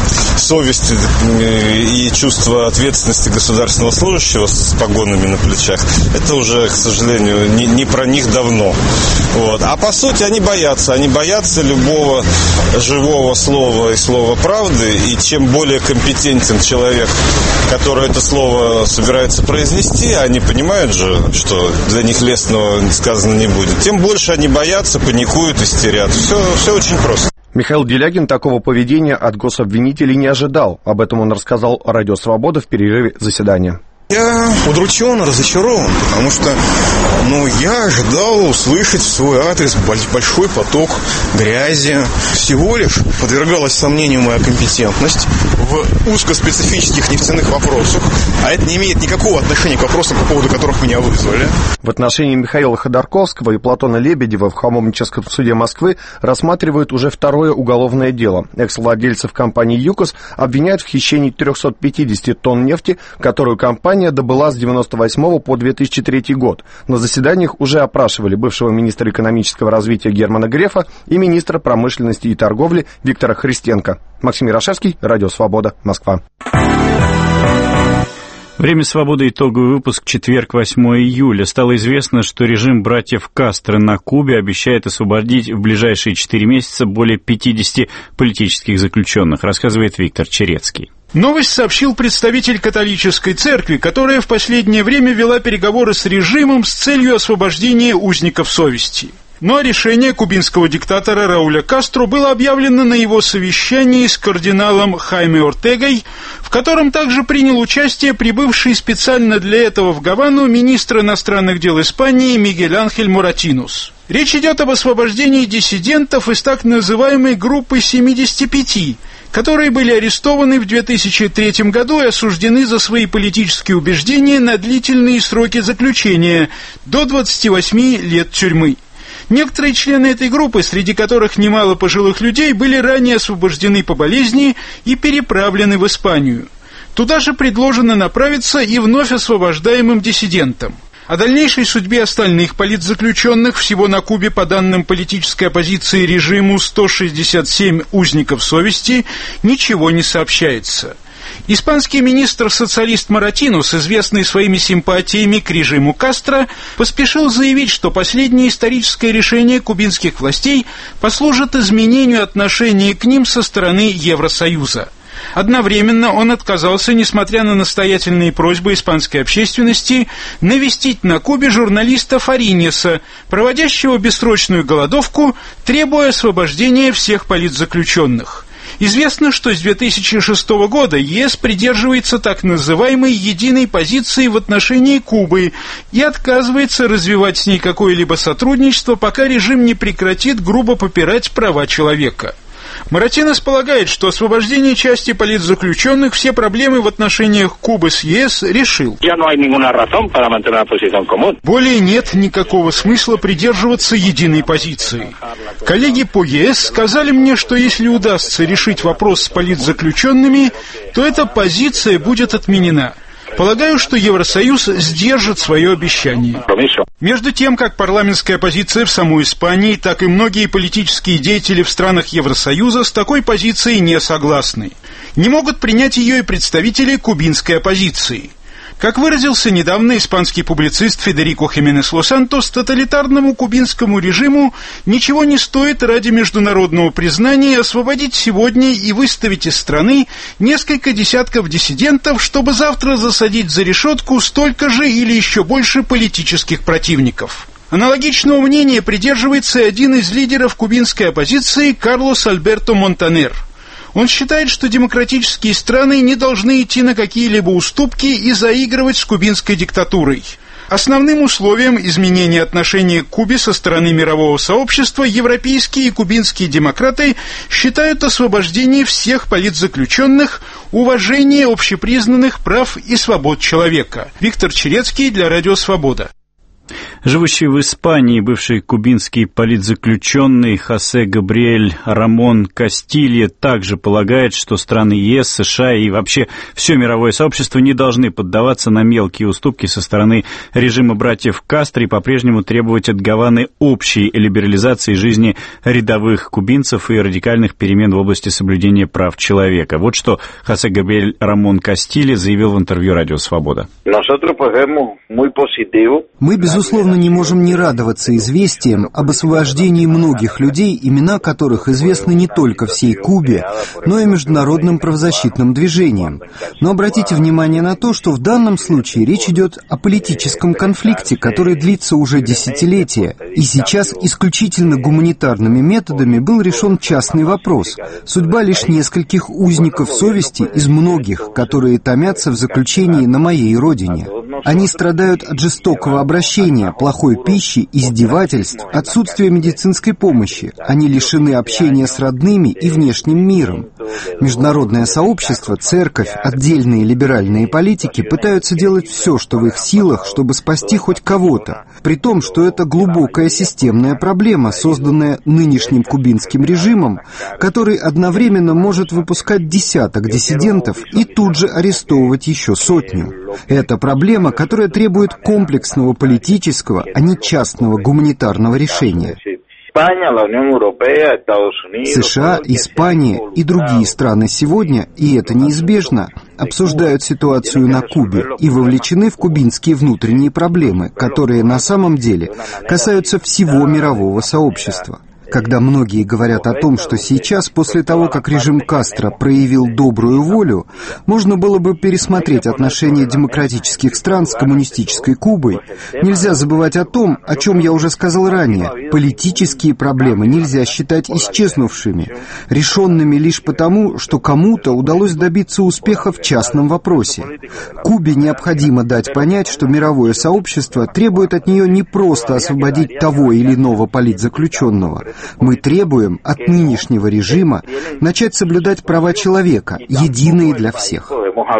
совести и чувство ответственности государственного служащего с погонами на плечах, это уже, к сожалению, не про них давно. Вот. А по сути они боятся любого живого слова и слова правды, и чем более компетентен человек, который это слово собирается произнести, они понимают же, что для них лестного сказано не будет, тем больше они боятся, паникуют, истерят. Все очень просто. Михаил Делягин такого поведения от гособвинителей не ожидал. Об этом он рассказал Радио Свобода в перерыве заседания. Я удручен, разочарован, потому что я ожидал услышать в свой адрес большой поток грязи. Всего лишь подвергалась сомнению моя компетентность в узкоспецифических нефтяных вопросах, а это не имеет никакого отношения к вопросам, по поводу которых меня вызвали. В отношении Михаила Ходорковского и Платона Лебедева в Хамовническом суде Москвы рассматривают уже второе уголовное дело. Экс-владельцев компании «ЮКОС» обвиняют в хищении 350 тонн нефти, которую компания звание добыла с 1998 по 2003 год. На заседаниях уже опрашивали бывшего министра экономического развития Германа Грефа и министра промышленности и торговли Виктора Христенко. Максим Ярошевский, Радио Свобода, Москва. Время свободы. Итоговый выпуск. Четверг, 8 июля. Стало известно, что режим братьев Кастро на Кубе обещает освободить в ближайшие 4 месяца более 50 политических заключенных, рассказывает Виктор Черецкий. Новость сообщил представитель католической церкви, которая в последнее время вела переговоры с режимом с целью освобождения узников совести. Но решение кубинского диктатора Рауля Кастро было объявлено на его совещании с кардиналом Хайме Ортегой, в котором также принял участие прибывший специально для этого в Гавану министр иностранных дел Испании Мигель Анхель Моратинус. Речь идет об освобождении диссидентов из так называемой группы 75, которые были арестованы в 2003 году и осуждены за свои политические убеждения на длительные сроки заключения до 28 лет тюрьмы. Некоторые члены этой группы, среди которых немало пожилых людей, были ранее освобождены по болезни и переправлены в Испанию. Туда же предложено направиться и вновь освобождаемым диссидентам. О дальнейшей судьбе остальных политзаключенных, всего на Кубе по данным политической оппозиции режиму 167 узников совести, ничего не сообщается. Испанский министр-социалист Моратинус, известный своими симпатиями к режиму Кастро, поспешил заявить, что последнее историческое решение кубинских властей послужит изменению отношения к ним со стороны Евросоюза. Одновременно он отказался, несмотря на настоятельные просьбы испанской общественности, навестить на Кубе журналиста Фаринеса, проводящего бессрочную голодовку, требуя освобождения всех политзаключенных. Известно, что с 2006 года ЕС придерживается так называемой единой позиции в отношении Кубы и отказывается развивать с ней какое-либо сотрудничество, пока режим не прекратит грубо попирать права человека. Моратинос полагает, что освобождение части политзаключенных все проблемы в отношениях Кубы с ЕС решил. Более нет никакого смысла придерживаться единой позиции. Коллеги по ЕС сказали мне, что если удастся решить вопрос с политзаключенными, то эта позиция будет отменена. Полагаю, что Евросоюз сдержит свое обещание. Между тем, как парламентская оппозиция в самой Испании, так и многие политические деятели в странах Евросоюза с такой позицией не согласны. Не могут принять ее и представители кубинской оппозиции. Как выразился недавно испанский публицист Федерико Хименес Лос-Сантос, тоталитарному кубинскому режиму ничего не стоит ради международного признания освободить сегодня и выставить из страны несколько десятков диссидентов, чтобы завтра засадить за решетку столько же или еще больше политических противников. Аналогичного мнения придерживается один из лидеров кубинской оппозиции Карлос Альберто Монтанер. Он считает, что демократические страны не должны идти на какие-либо уступки и заигрывать с кубинской диктатурой. Основным условием изменения отношений к Кубе со стороны мирового сообщества европейские и кубинские демократы считают освобождение всех политзаключенных, уважение общепризнанных прав и свобод человека. Виктор Черецкий для Радио Свобода. Живущий в Испании бывший кубинский политзаключенный Хосе Габриэль Рамон Кастилья также полагает, что страны ЕС, США и вообще все мировое сообщество не должны поддаваться на мелкие уступки со стороны режима братьев Кастро и по-прежнему требовать от Гаваны общей либерализации жизни рядовых кубинцев и радикальных перемен в области соблюдения прав человека. Вот что Хосе Габриэль Рамон Кастилья заявил в интервью «Радио Свобода». Мы, безусловно, не можем не радоваться известиям об освобождении многих людей, имена которых известны не только всей Кубе, но и международным правозащитным движениям. Но обратите внимание на то, что в данном случае речь идет о политическом конфликте, который длится уже десятилетия, и сейчас исключительно гуманитарными методами был решен частный вопрос. Судьба лишь нескольких узников совести из многих, которые томятся в заключении на моей родине. Они страдают от жестокого обращения, плохой пищи, издевательств, отсутствия медицинской помощи. Они лишены общения с родными и внешним миром. Международное сообщество, церковь, отдельные либеральные политики пытаются делать все, что в их силах, чтобы спасти хоть кого-то. При том, что это глубокая системная проблема, созданная нынешним кубинским режимом, который одновременно может выпускать десяток диссидентов и тут же арестовывать еще сотню. Это проблема, которая требует комплексного политического, а не частного гуманитарного решения. США, Испания и другие страны сегодня, и это неизбежно, обсуждают ситуацию на Кубе и вовлечены в кубинские внутренние проблемы, которые на самом деле касаются всего мирового сообщества. Когда многие говорят о том, что сейчас, после того, как режим Кастро проявил добрую волю, можно было бы пересмотреть отношения демократических стран с коммунистической Кубой, нельзя забывать о том, о чем я уже сказал ранее. Политические проблемы нельзя считать исчезнувшими, решенными лишь потому, что кому-то удалось добиться успеха в частном вопросе. Кубе необходимо дать понять, что мировое сообщество требует от нее не просто освободить того или иного политзаключенного. Мы требуем от нынешнего режима начать соблюдать права человека, единые для всех.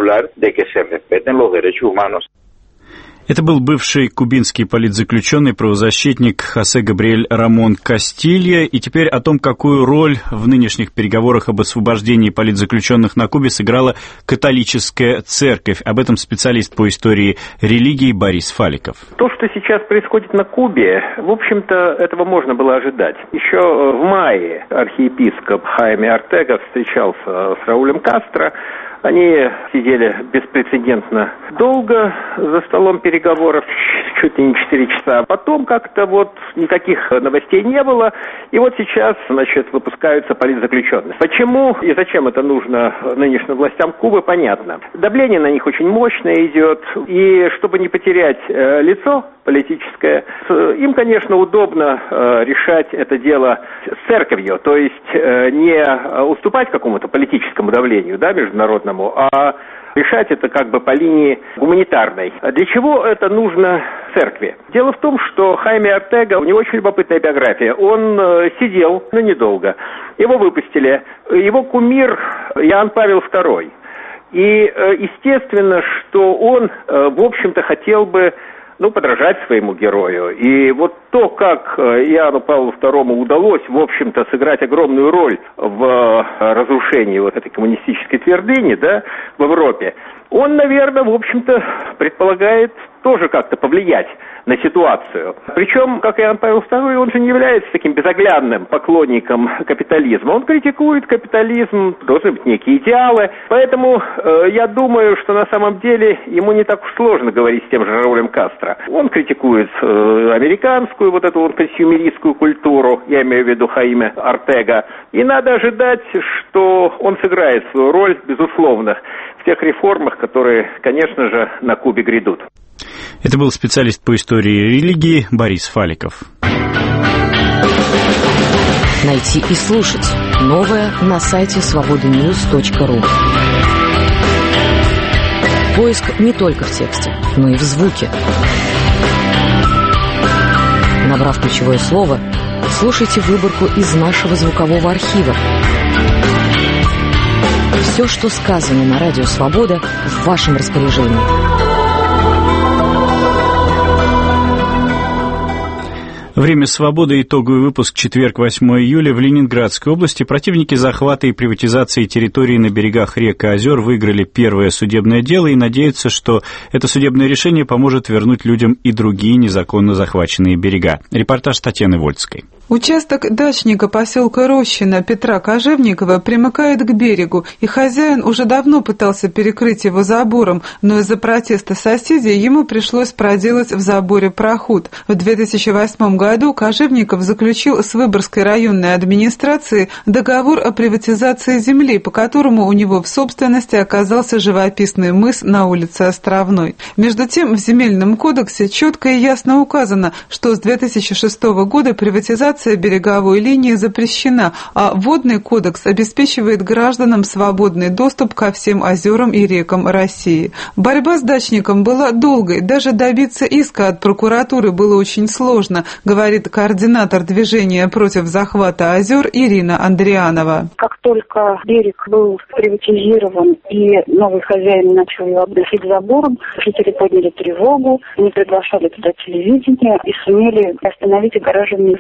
Это был бывший кубинский политзаключенный, правозащитник Хосе Габриэль Рамон Кастилья. И теперь о том, какую роль в нынешних переговорах об освобождении политзаключенных на Кубе сыграла католическая церковь. Об этом специалист по истории религии Борис Фаликов. То, что сейчас происходит на Кубе, в общем-то, этого можно было ожидать. Еще в мае архиепископ Хайме Ортега встречался с Раулем Кастро. Они сидели беспрецедентно долго за столом переговоров, чуть ли не 4 часа. Потом как-то вот никаких новостей не было. И вот сейчас, выпускаются политзаключенные. Почему и зачем это нужно нынешним властям Кубы, понятно. Давление на них очень мощное идет. И чтобы не потерять лицо политическое, им, конечно, удобно решать это дело с церковью. То есть не уступать какому-то политическому давлению, международному, а решать это по линии гуманитарной. А для чего это нужно церкви? Дело в том, что Хайме Ортега, у него очень любопытная биография. Он сидел, но недолго. Его выпустили. Его кумир Иоанн Павел II. И естественно, что он, в общем-то, хотел бы подражать своему герою. И вот то, как Иоанну Павлу II удалось, в общем-то, сыграть огромную роль в разрушении вот этой коммунистической твердыни, в Европе, он, наверное, в общем-то, предполагает тоже как-то повлиять на ситуацию. Причем, как Иоанн Павел II, он же не является таким безоглядным поклонником капитализма. Он критикует капитализм, должны быть некие идеалы. Поэтому я думаю, что на самом деле ему не так уж сложно говорить с тем же Раулем Кастро. Он критикует американскую вот эту консюмеристскую культуру, я имею в виду Хайме Ортега. И надо ожидать, что он сыграет свою роль, безусловно, в тех реформах, которые, конечно же, на Кубе грядут. Это был специалист по истории религии Борис Фаликов. Найти и слушать новое на сайте свободаnews.ru. Поиск не только в тексте, но и в звуке. Набрав ключевое слово, слушайте выборку из нашего звукового архива. Все, что сказано на Радио Свобода, в вашем распоряжении. Время свободы. Итоговый выпуск. Четверг, 8 июля. В Ленинградской области противники захвата и приватизации территорий на берегах рек и озер выиграли первое судебное дело и надеются, что это судебное решение поможет вернуть людям и другие незаконно захваченные берега. Репортаж Татьяны Вольской. Участок дачника поселка Рощино Петра Кожевникова примыкает к берегу, и хозяин уже давно пытался перекрыть его забором, но из-за протеста соседей ему пришлось проделать в заборе проход. В 2008 году Кожевников заключил с Выборгской районной администрацией договор о приватизации земли, по которому у него в собственности оказался живописный мыс на улице Островной. Между тем, в Земельном кодексе четко и ясно указано, что с 2006 года приватизация береговой линии запрещена, а Водный кодекс обеспечивает гражданам свободный доступ ко всем озерам и рекам России. Борьба с дачником была долгой, даже добиться иска от прокуратуры было очень сложно, говорит координатор движения против захвата озер Ирина Андрианова. Как только берег был приватизирован и новый хозяин начал его обносить забором, жители подняли тревогу, они приглашали туда телевидение и сумели остановить ограживание забором.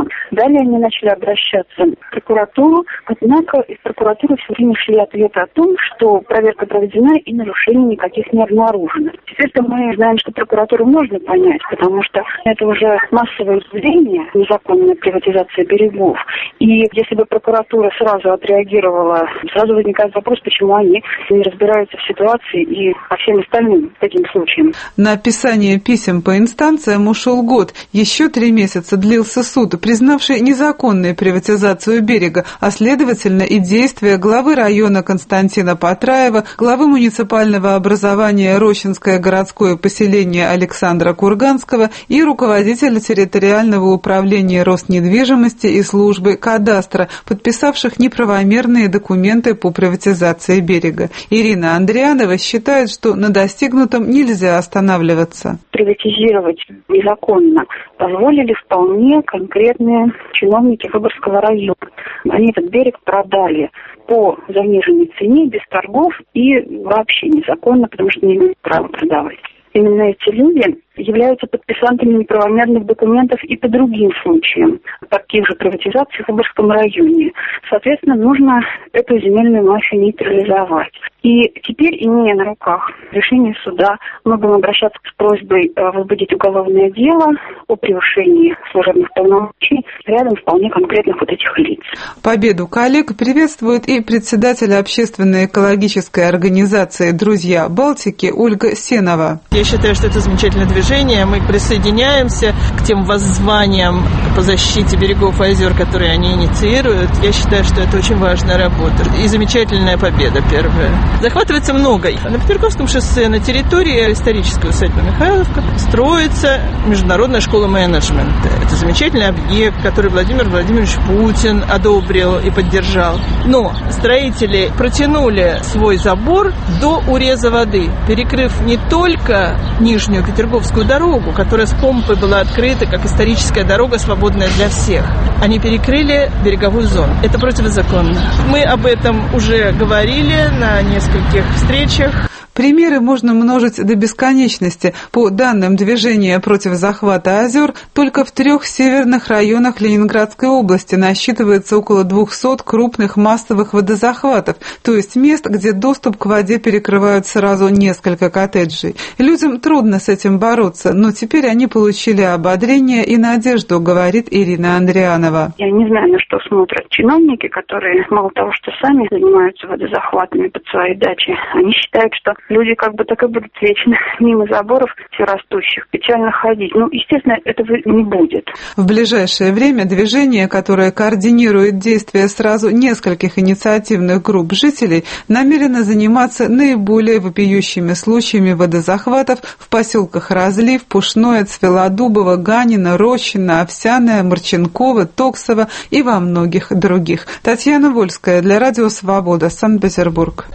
органам. Далее они начали обращаться в прокуратуру, однако из прокуратуры все время шли ответы о том, что проверка проведена и нарушений никаких не обнаружено. Теперь-то мы знаем, что прокуратуру можно понять, потому что это уже массовое явление, незаконная приватизация берегов. И если бы прокуратура сразу отреагировала, сразу возникает вопрос, почему они не разбираются в ситуации и по всем остальным таким случаям. На описание писем по инстанциям ушел год. Еще 3 месяца длился суд, признавший незаконную приватизацию берега, а следовательно и действия главы района Константина Патраева, главы муниципального образования Рощинское городское поселение Александра Курганского и руководителя территориального управления Роснедвижимости и службы кадастра, подписавших неправомерные документы по приватизации берега. Ирина Андрианова считает, что на достигнутом нельзя останавливаться. Приватизировать незаконно позволили вполне конкретные чиновники Выборгского района. Они этот берег продали по заниженной цене, без торгов и вообще незаконно, потому что не имеют права продавать. Именно эти люди являются подписантами неправомерных документов и по другим случаям таких же приватизаций в Выборгском районе. Соответственно, нужно эту земельную мафию нейтрализовать. И теперь, имея на руках решение суда, мы будем обращаться с просьбой возбудить уголовное дело о превышении служебных полномочий рядом вполне конкретных вот этих лиц. Победу коллег приветствует и председатель общественной экологической организации «Друзья Балтики» Ольга Сенова. Я считаю, что это замечательное движение. Мы присоединяемся к тем воззваниям по защите берегов и озер, которые они инициируют. Я считаю, что это очень важная работа. И замечательная победа первая. Захватывается много. На Петергофском шоссе на территории исторической усадьбы Михайловка строится международная школа менеджмента. Это замечательный объект, который Владимир Владимирович Путин одобрил и поддержал. Но строители протянули свой забор до уреза воды, перекрыв не только Нижнюю Петерговскую дорогу, которая с помпой была открыта как историческая дорога, свободная для всех. Они перекрыли береговую зону. Это противозаконно. Мы об этом уже говорили на нескольких встречах. Примеры можно множить до бесконечности. По данным движения против захвата озер, только в 3 северных районах Ленинградской области насчитывается около 200 крупных массовых водозахватов, то есть мест, где доступ к воде перекрывают сразу несколько коттеджей. Людям трудно с этим бороться, но теперь они получили ободрение и надежду, говорит Ирина Андрианова. Я не знаю, на что смотрят чиновники, которые мало того, что сами занимаются водозахватами под свои дачи, они считают, что люди как бы так и будут вечно мимо заборов все растущих печально ходить. Ну, естественно, этого не будет. В ближайшее время движение, которое координирует действия сразу нескольких инициативных групп жителей, намерено заниматься наиболее вопиющими случаями водозахватов в поселках Разлив, Пушное, Цвелодубово, Ганино, Рощино, Овсяное, Марченково, Токсово и во многих других. Татьяна Вольская для Радио Свобода, Санкт-Петербург.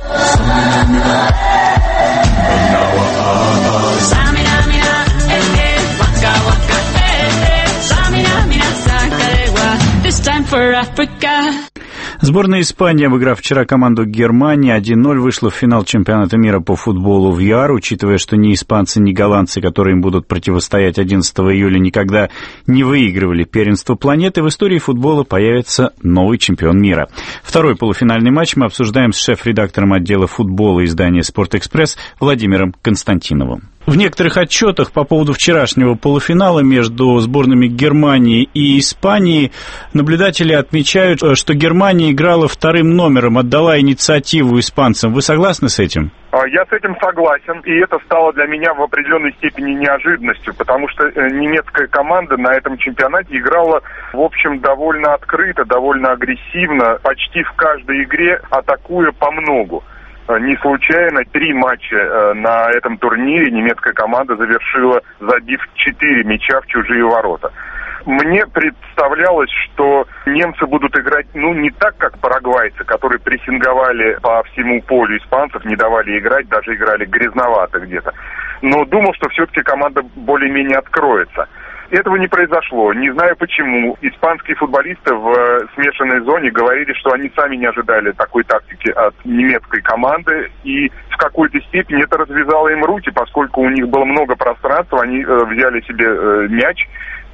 Сборная Испании, обыграв вчера команду Германии, 1-0 вышла в финал чемпионата мира по футболу в ЮАР. Учитывая, что ни испанцы, ни голландцы, которые им будут противостоять 11 июля, никогда не выигрывали первенство планеты, в истории футбола появится новый чемпион мира. Второй полуфинальный матч мы обсуждаем с шеф-редактором отдела футбола издания «Спортэкспресс» Владимиром Константиновым. В некоторых отчетах по поводу вчерашнего полуфинала между сборными Германии и Испании наблюдатели отмечают, что Германия играла вторым номером, отдала инициативу испанцам. Вы согласны с этим? Я с этим согласен, и это стало для меня в определенной степени неожиданностью, потому что немецкая команда на этом чемпионате играла, в общем, довольно открыто, довольно агрессивно, почти в каждой игре атакуя по многу. Не случайно 3 матча на этом турнире немецкая команда завершила, забив 4 мяча в чужие ворота. Мне представлялось, что немцы будут играть, не так, как парагвайцы, которые прессинговали по всему полю испанцев, не давали играть, даже играли грязновато где-то. Но думал, что все-таки команда более-менее откроется. Этого не произошло. Не знаю почему. Испанские футболисты в смешанной зоне говорили, что они сами не ожидали такой тактики от немецкой команды. И в какой-то степени это развязало им руки, поскольку у них было много пространства. Они взяли себе мяч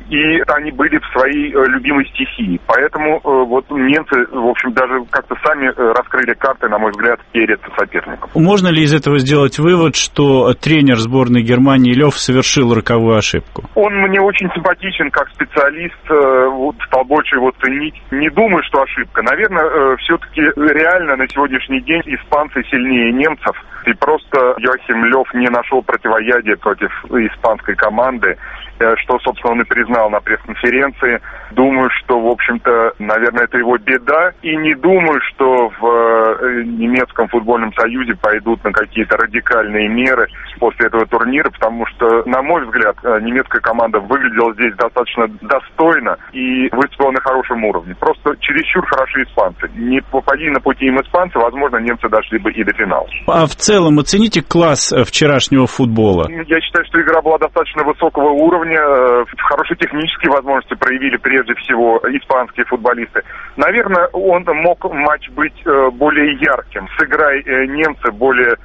и они были в своей любимой стихии. Поэтому вот немцы, в общем, даже как-то сами раскрыли карты, на мой взгляд, перед соперником. Можно ли из этого сделать вывод, что тренер сборной Германии Лёв совершил роковую ошибку? Он мне очень симпатичен как специалист, стал больше его ценить. Не думаю, что ошибка. Наверное, все-таки реально на сегодняшний день испанцы сильнее немцев. И просто Йохим Лёв не нашел противоядия против испанской команды, что, собственно, он и признал на пресс-конференции. Думаю, что, в общем-то, наверное, это его беда. И не думаю, что в немецком футбольном союзе пойдут на какие-то радикальные меры после этого турнира, потому что, на мой взгляд, немецкая команда выглядела здесь достаточно достойно и выступила на хорошем уровне. Просто чересчур хороши испанцы. Не попади на пути им испанцы, возможно, немцы дошли бы и до финала. А в целом оцените класс вчерашнего футбола? Я считаю, что игра была достаточно высокого уровня. Хорошие технические возможности проявили прежде всего испанские футболисты. Наверное, мог матч быть более ярким. Сыграй немцы более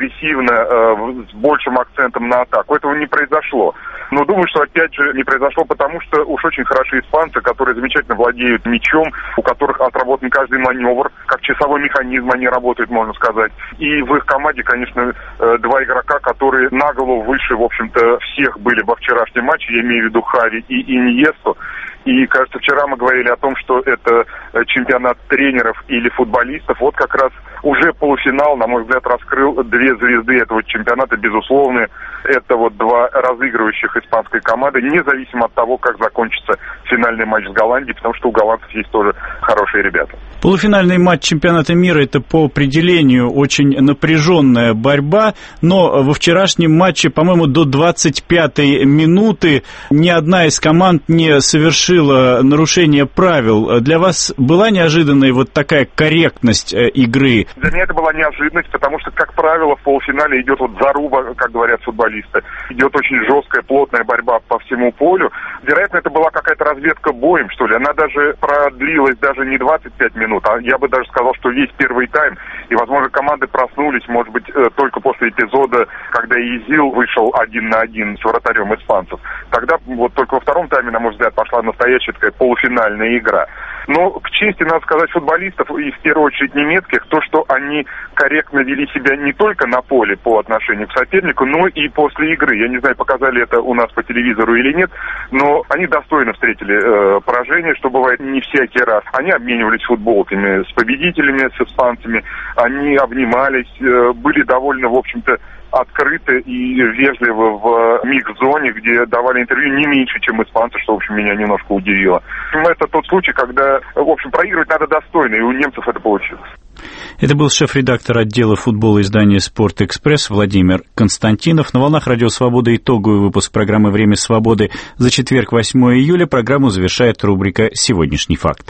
агрессивно, с большим акцентом на атаку. Этого не произошло. Но думаю, что опять же не произошло, потому что уж очень хороши испанцы, которые замечательно владеют мячом, у которых отработан каждый маневр, как часовой механизм они работают, можно сказать. И в их команде, конечно, два игрока, которые на голову выше, в общем-то, всех были во вчерашнем матче, я имею в виду Хави и Иньесту. И, кажется, вчера мы говорили о том, что это чемпионат тренеров или футболистов. Вот как раз уже полуфинал, на мой взгляд, раскрыл две звезды этого чемпионата, безусловно. Это вот два разыгрывающих испанской команды, независимо от того, как закончится финальный матч с Голландией, потому что у голландцев есть тоже хорошие ребята. Полуфинальный матч чемпионата мира – это по определению очень напряженная борьба, но во вчерашнем матче, по-моему, до 25-й минуты ни одна из команд не совершила нарушение правил. Для вас была неожиданная вот такая корректность игры? Для меня это была неожиданность, потому что, как правило, в полуфинале идет вот заруба, как говорят футболисты. Идет очень жесткая, плотная борьба по всему полю. Вероятно, это была какая-то разведка боем, что ли. Она даже продлилась даже не 25 минут, а я бы даже сказал, что весь первый тайм. И, возможно, команды проснулись, может быть, только после эпизода, когда Изил вышел 1 на 1 с вратарем испанцев. Тогда вот только во втором тайме, на мой взгляд, пошла настоящая такая полуфинальная игра. Но к чести, надо сказать, футболистов, и в первую очередь немецких, то, что они корректно вели себя не только на поле по отношению к сопернику, но и после игры. Я не знаю, показали это у нас по телевизору или нет, но они достойно встретили поражение, что бывает не всякий раз. Они обменивались футболками с победителями, с испанцами, они обнимались, были довольно, в общем-то, открыто и вежливо в микс-зоне, где давали интервью не меньше, чем испанцы, что, в общем, меня немножко удивило. Это тот случай, когда, в общем, проигрывать надо достойно, и у немцев это получилось. Это был шеф-редактор отдела футбола издания «Спорт-экспресс» Владимир Константинов. На волнах Радио Свобода итоговый выпуск программы «Время свободы» за четверг, 8 июля. Программу завершает рубрика «Сегодняшний факт».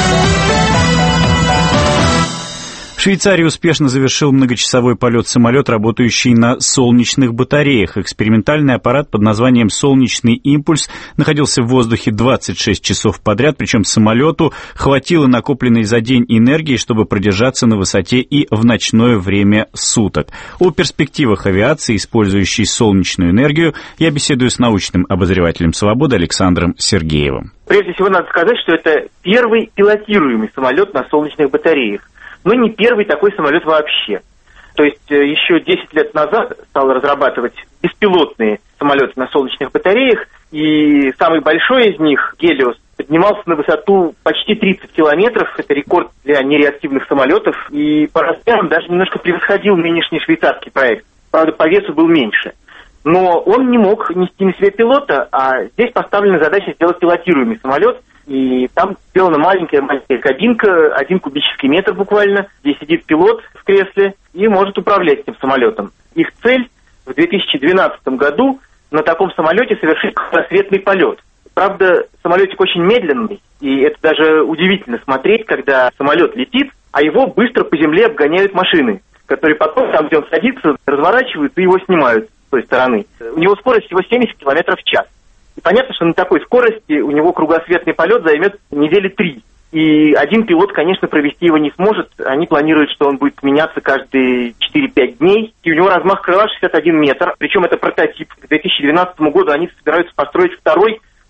В Швейцарии успешно завершил многочасовой полет самолет, работающий на солнечных батареях. Экспериментальный аппарат под названием «Солнечный импульс» находился в воздухе 26 часов подряд, причем самолету хватило накопленной за день энергии, чтобы продержаться на высоте и в ночное время суток. О перспективах авиации, использующей солнечную энергию, я беседую с научным обозревателем «Свободы» Александром Сергеевым. Прежде всего, надо сказать, что это первый пилотируемый самолет на солнечных батареях. Но не первый такой самолет вообще. То есть еще 10 лет назад стал разрабатывать беспилотные самолеты на солнечных батареях, и самый большой из них, «Гелиос», поднимался на высоту почти 30 километров. Это рекорд для нереактивных самолетов, и по размерам даже немножко превосходил нынешний швейцарский проект. Правда, по весу был меньше. Но он не мог нести на себе пилота, а здесь поставлена задача сделать пилотируемый самолет. И там сделана маленькая кабинка, 1 кубический метр буквально, где сидит пилот в кресле и может управлять этим самолетом. Их цель в 2012 году на таком самолете совершить кругосветный полет. Правда, самолетик очень медленный, и это даже удивительно смотреть, когда самолет летит, а его быстро по земле обгоняют машины, которые потом, там, где он садится, разворачиваются и его снимают с той стороны. У него скорость всего 70 км в час. И понятно, что на такой скорости у него кругосветный полет займет недели 3. И один пилот, конечно, провести его не сможет. Они планируют, что он будет меняться каждые 4-5 дней. И у него размах крыла 61 метр. Причем это прототип. К 2012 году они собираются построить второй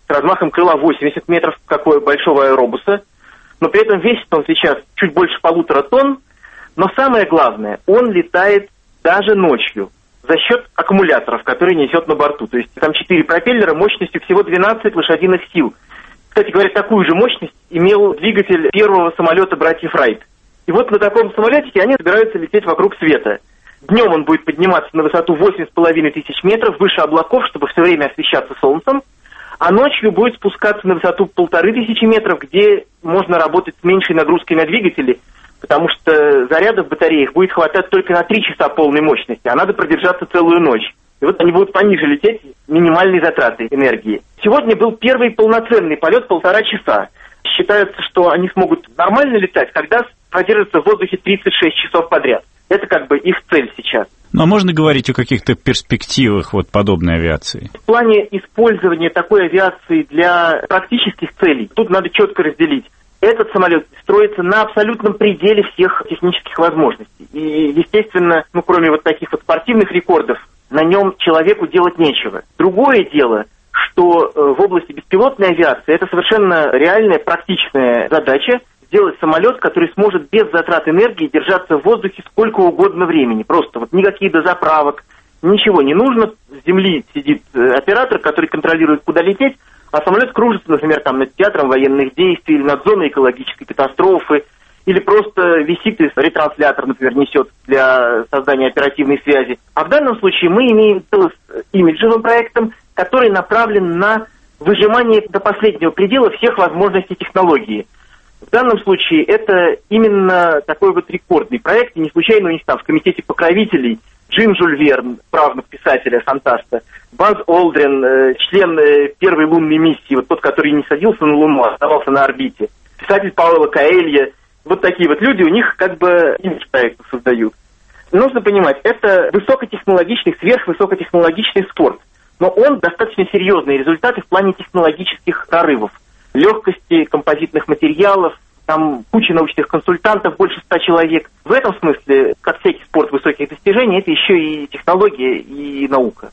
с размахом крыла 80 метров, как у большого аэробуса, но при этом весит он сейчас чуть больше 1,5 тонн, но самое главное, он летает даже ночью за счет аккумуляторов, которые несет на борту. То есть там 4 пропеллера мощностью всего 12 лошадиных сил. Кстати говоря, такую же мощность имел двигатель первого самолета братьев Райт. И вот на таком самолетике они собираются лететь вокруг света. Днем он будет подниматься на высоту 8500 метров, выше облаков, чтобы все время освещаться солнцем, а ночью будет спускаться на высоту 1500 метров, где можно работать с меньшей нагрузкой на двигатели, потому что заряда в батареях будет хватать только на 3 часа полной мощности, а надо продержаться целую ночь. И вот они будут пониже лететь, минимальной затраты энергии. Сегодня был первый полноценный полет 1,5 часа. Считается, что они смогут нормально летать, когда продержатся в воздухе 36 часов подряд. Это как бы их цель сейчас. Ну, а можно говорить о каких-то перспективах вот подобной авиации? В плане использования такой авиации для практических целей, тут надо четко разделить. Этот самолет строится на абсолютном пределе всех технических возможностей. И, естественно, кроме вот таких вот спортивных рекордов, на нем человеку делать нечего. Другое дело, что в области беспилотной авиации это совершенно реальная, практичная задача сделать самолет, который сможет без затрат энергии держаться в воздухе сколько угодно времени. Просто вот никаких дозаправок, ничего не нужно. С земли сидит оператор, который контролирует, куда лететь, а самолет кружится, например, там над театром военных действий или над зоной экологической катастрофы, или просто висит и ретранслятор, например, несет для создания оперативной связи. А в данном случае мы имеем дело с имиджевым проектом, который направлен на выжимание до последнего предела всех возможностей технологии. В данном случае это именно такой вот рекордный проект, и не случайно у них там в комитете покровителей Джим Жюль Верн, правнук писателя, фантаста, Базз Олдрин, член первой лунной миссии, вот тот, который не садился на Луну, а оставался на орбите, писатель Паоло Коэльо. Вот такие вот люди у них как бы имидж проекта создают. Нужно понимать, это высокотехнологичный, сверхвысокотехнологичный спорт, но он достаточно серьезные результаты в плане технологических прорывов. Легкости композитных материалов, там куча научных консультантов, больше 100 человек. В этом смысле, как всякий спорт высоких достижений, это еще и технология, и наука.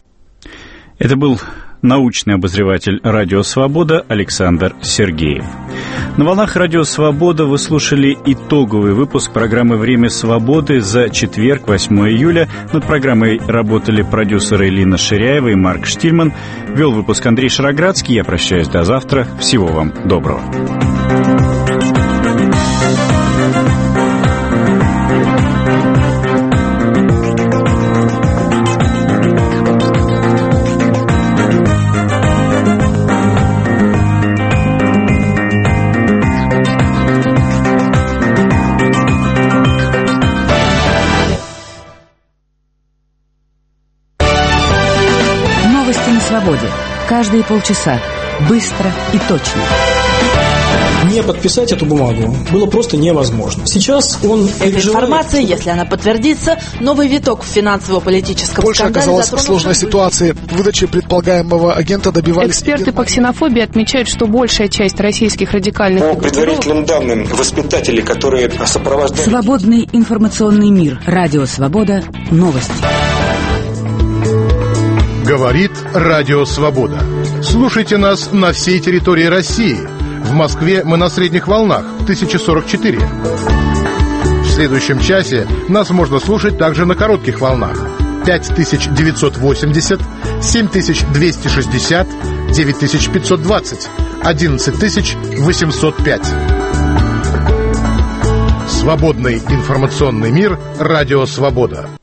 Это был научный обозреватель «Радио Свобода» Александр Сергеев. На волнах «Радио Свобода» вы слушали итоговый выпуск программы «Время свободы» за четверг, 8 июля. Над программой работали продюсеры Лина Ширяева и Марк Штильман. Вел выпуск Андрей Шароградский. Я прощаюсь до завтра. Всего вам доброго. Каждые полчаса. Быстро и точно. Не подписать эту бумагу было просто невозможно. Сейчас он... Эта информация, если она подтвердится, новый виток в финансово-политическом Польша скандале оказалась в сложной ситуации. Выдачи предполагаемого агента добивались... Эксперты по ксенофобии отмечают, что большая часть российских радикальных... По предварительным данным, воспитатели, которые сопровождали... Свободный информационный мир. Радио Свобода. Новости. Говорит Радио Свобода. Слушайте нас на всей территории России. В Москве мы на средних волнах 1044. В следующем часе нас можно слушать также на коротких волнах 5980, 7260, 9520, 11805. Свободный информационный мир. Радио Свобода.